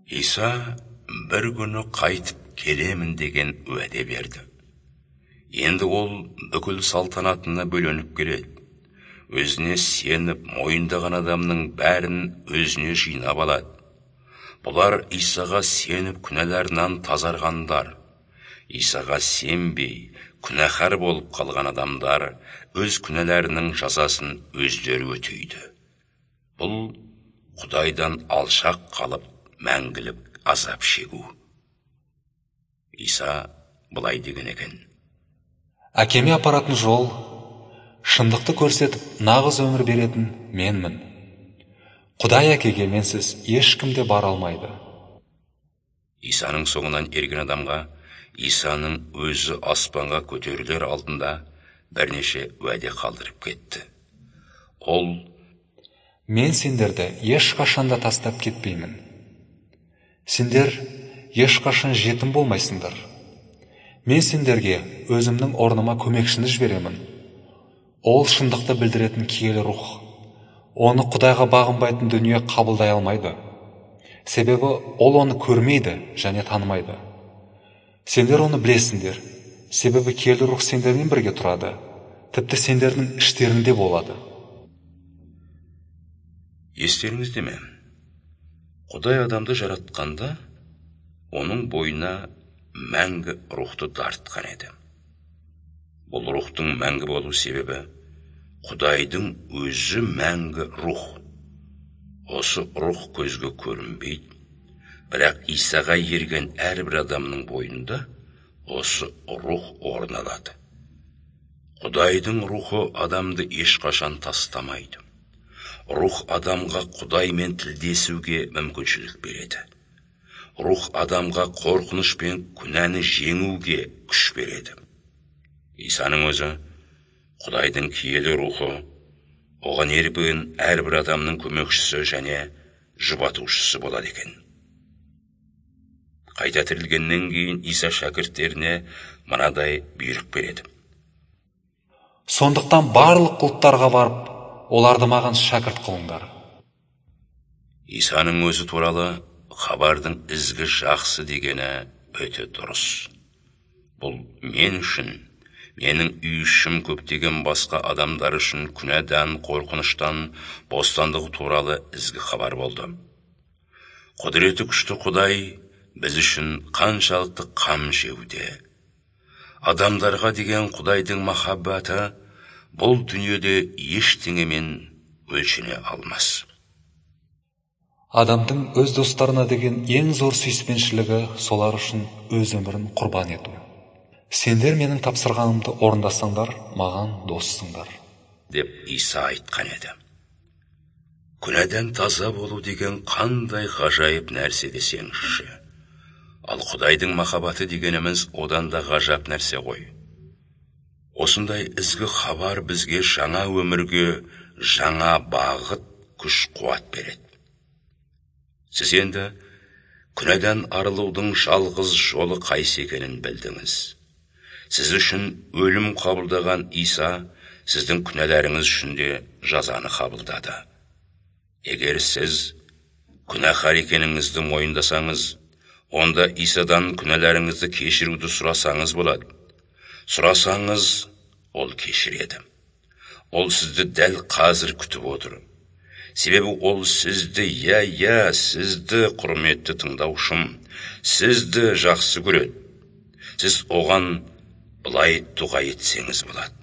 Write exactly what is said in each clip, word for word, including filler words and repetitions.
Иса бір күні қайтып келемін деген уәде берді. Енді ол бүкіл салтанатына бөленіп келеді. Өзіне сеніп, мойындаған адамның бәрін өзіне жинап алады. Бұлар Исаға сеніп күнәларынан тазарғандар. Исаға сенбей, күнәһар болып қалған адамдар өз күнәларының жазасын өздері өтейді. Бұл Құдайдан алшақ қалып, мәңгілік азап шегу. Иса былай деген екен: Әкеме апаратын жол, шындықты көрсетіп, нағыз өмір беретін менмін. Құдай әкеге менсіз ешкімде бара алмайды. Исаның соңынан ерген адамға Исаның өзі аспанға көтерілер алдында бірнеше уәде қалдырып кетті. Ол: Мен сендерді ешқашанда тастап кетпеймін. Сендер ешқашан жетім болмайсыңдар. Мен сендерге өзімнің орныма көмекшіні жіберемін. Ол шындықты білдіретін киелі рух. Оны Құдайға бағынбайтын дүние қабылдай алмайды. Себебі ол оны көрмейді және танымайды. Сендер оны білесіңдер. Себебі киелі рух сендермен бірге тұрады. Тіпті сендердің іштерінде болады. Естеріңізде ме? Құдай адамды жаратқанда, оның бойына мәңгі рухты дарытқан еді. Бұл рухтың мәңгі болу себебі Құдайдың өзі мәңгі рух. Осы рух көзге көрінбейді, бірақ Исаға ерген әрбір адамның бойында осы рух орын алады. Құдайдың рухы адамды ешқашан тастамайды. Рух адамға Құдаймен тілдесуге мүмкіншілік береді. Рух адамға қорқыныш пен күнәні жеңуге күш береді. Исаның өзі Құдайдың киелі рухы, оған ерген әрбір адамның көмекшісі және жұбатушысы болады екен. Қайта тірілгеннен кейін Иса шәкірттеріне мынадай бұйрық береді: Сондықтан барлық ұлттарға барып, оларды маған шәкірт қылыңдар. Исаның өзі туралы хабардың ізгі жақсы дегені өте дұрыс. Бұл мен үшін, менің үй ішім көптеген басқа адамдар үшін күнәдан, қорқыныштан, бостандығы туралы ізгі хабар болды. Құдіреті күшті Құдай біз үшін қаншалықты қам жеуде. Адамдарға деген Құдайдың махаббаты бұл дүниеде ештеңемен өлшене алмас. Адамдың өз достарына деген ең зор сүйіспеншілігі солар үшін өз өмірін құрбан ету. Сендер менің тапсырғанымды орындасаңдар, маған доссыңдар, деп Иса айтқан еді. Күнәден таза болу деген қандай ғажайып нәрсе десеңізші. Ал Құдайдың махаббаты дегеніміз одан да ғажап нәрсе ғой. Осындай ізгі хабар бізге жаңа өмірге жаңа бағыт, күш қуат береді. Сіз енді күнәден арылудың жалғыз жолы қайсы екенін білдіңіз. Сіз үшін өлім қабылдаған Иса сіздің күнәларыңыз үшін де жазаны қабылдады. Егер сіз күнәһар екеніңізді мойындасаңыз, онда Исадан күнәларыңызды кешіруді сұрасаңыз болады. Сұрасаңыз, ол кешіреді. Ол сізді дәл қазір күтіп отыр. Себебі ол сізді, я, я, сізді, құрметті тыңдаушым, сізді жақсы көреді. Сіз оған былай дұға етсеңіз болады: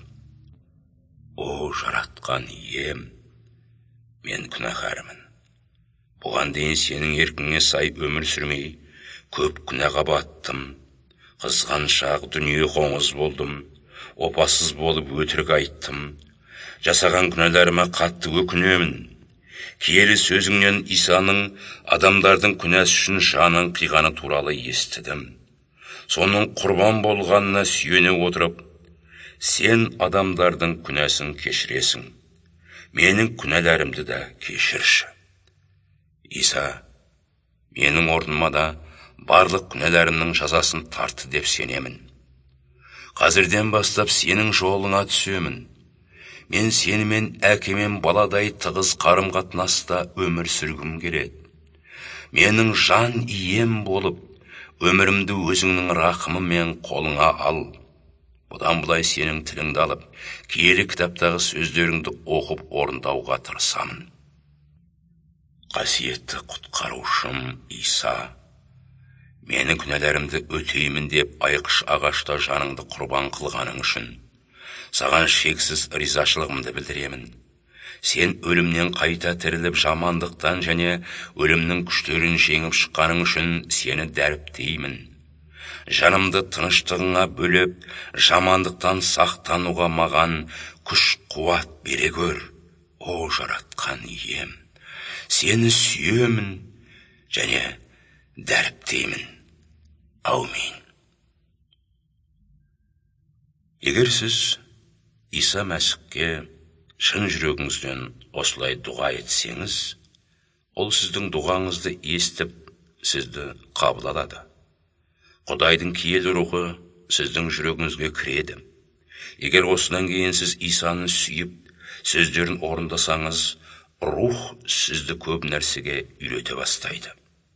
О, жаратқан ием, мен күнәһармын. Бұған дейін сенің еркіңе сай өмір сүрмей, көп күнәға баттым. Қызғаншақ дүние қоңыз болдым, опасыз болып өтірік айттым. Жасаған күнәларыма қатты өкінемін. Киелі сөзіңнен Исаның адамдардың күнәсі үшін жанын қиғаны туралы естідім. Соның құрбан болғанына сүйене отырып, сен адамдардың күнәсін кешіресің. Менің күнәларымды да кешірші. Иса, менің орныма да барлық күнәларымның жазасын тартты деп сенемін. Қазірден бастап сенің жолыңа түсемін. Мен сенімен әкемен баладай тығыз қарым-қатынаста өмір сүргім келеді. менің жан ием болып, өмірімді өзіңнің рақымымен қолыңа ал. Бұдан бұлай сенің тіліңді алып, киелі кітаптағы сөздеріңді оқып орындауға тырысамын. Қасиетті құтқарушым Иса, менің күнәларымды өтеймін деп айқыш ағашта жаныңды құрбан қылғаның үшін саған шексіз ризашылығымды білдіремін. Сен өлімнен қайта тіріліп, жамандықтан және өлімнің күштерін жеңіп шыққаның үшін сені дәріптеймін. Жанымды тыныштығыңа бөліп, жамандықтан сақтануға маған күш-қуат бере көр. О, жаратқан ием, сені сүйемін және дәріптеймін. Аумин. Егер сіз Иса Мәсіхке шын жүрегіңізден осылай дұға етсеңіз, ол сіздің дұғаңызды естіп, сізді қабыл алады. Құдайдың киелі рухы сіздің жүрегіңізге кіреді. Егер осынан кейін сіз Исаны сүйіп, сөздерін орындасаңыз, рух сізді көп нәрсеге үйрете бастайды.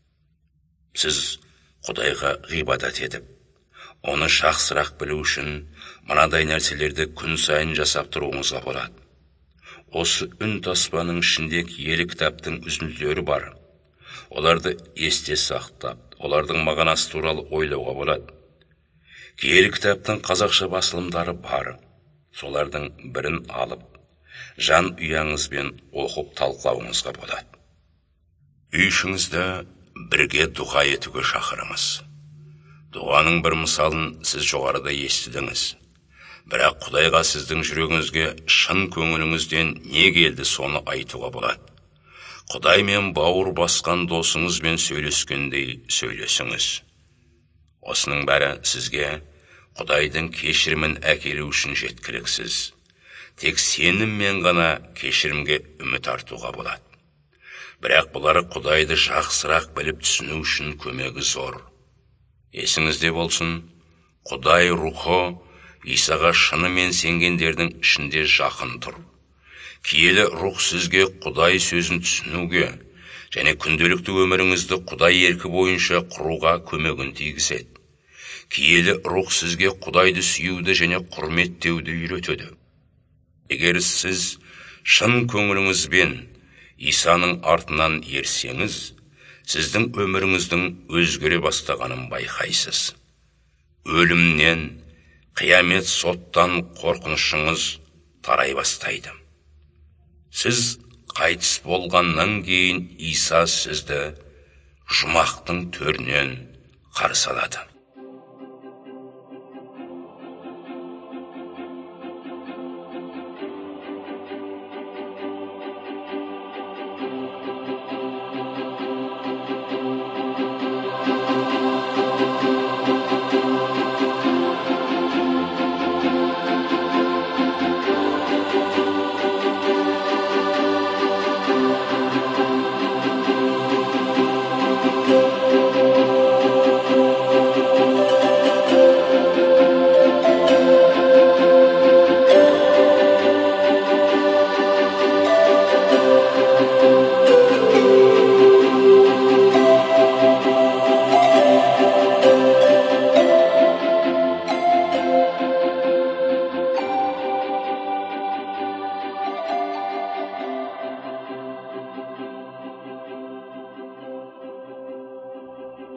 Сіз Құдайға ғибадат етіп, оны жақсырақ білу үшін мынадай нәрселерді күн сайын жасап тұруыңызға болады. Осы үн таспаның ішінде киелі кітаптың үзінділері бар. Оларды есте сақтап, олардың мағынасы туралы ойлауға болады. Киелі кітаптың қазақша басылымдары бар. Солардың бірін алып, жан ұяңызбен оқып талқылауыңызға болады. Үй ішіңізде бірге дұға етуге шақырыңыз. Дұғаның бір мысалын сіз жоғарыда естідіңіз. Бірақ Құдайға сіздің жүрегіңізге шын көңіліңізден не келді, соны айтуға болады. Құдаймен бауыр басқан досыңызбен сөйлескендей сөйлесіңіз. Осының бәрі сізге Құдайдың кешірімін әкелу үшін жеткіліксіз. Тек сеніммен ғана кешірімге үміт артуға болады. Бірақ бұлары Құдайды жақсырақ біліп түсіну үшін көмегі зор. Есіңізде болсын, Құдай рухы Исаға шынымен сенгендердің ішінде жақын тұр. Киелі рух сізге Құдай сөзін түсінуге және күнделікті өміріңізді Құдай еркі бойынша құруға көмегін тигізеді. Киелі рух сізге Құдайды сүюді және құрметтеуді үйретеді. Егер сіз шын көңіліңізбен Исаның артынан ерсеңіз, сіздің өміріңіздің өзгере бастағанын байқайсыз. Өлімнен, қиямет соттан қорқынышыңыз тарай бастайды. Сіз қайтыс болғаннан кейін Иса сізді жұмақтың төрінен қарсы алады.